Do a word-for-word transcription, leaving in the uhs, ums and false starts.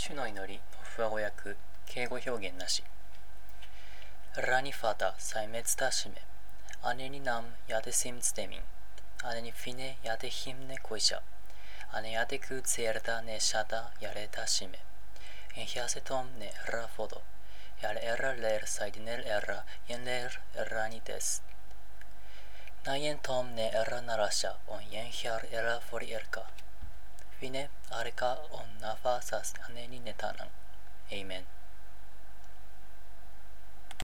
主の祈りのふわ語訳、敬語表現なし。ラニファタ、サイメツタシメ。姉にナム、ヤデシムツテミン。姉にフィネ、ヤデヒムネコイシャ。姉ヤデクツエルダネシャダ、ヤレタシメ。エンヒアセトムネラフォド。ヤレエラレルサイディネルエラ、ヤンレルエラニデス。ナイエントムネエラナラシャ、オンヤンヒャルエラフォリエルカ。フィネ、アレカオンナファサス、姉にネタナン。エイメン。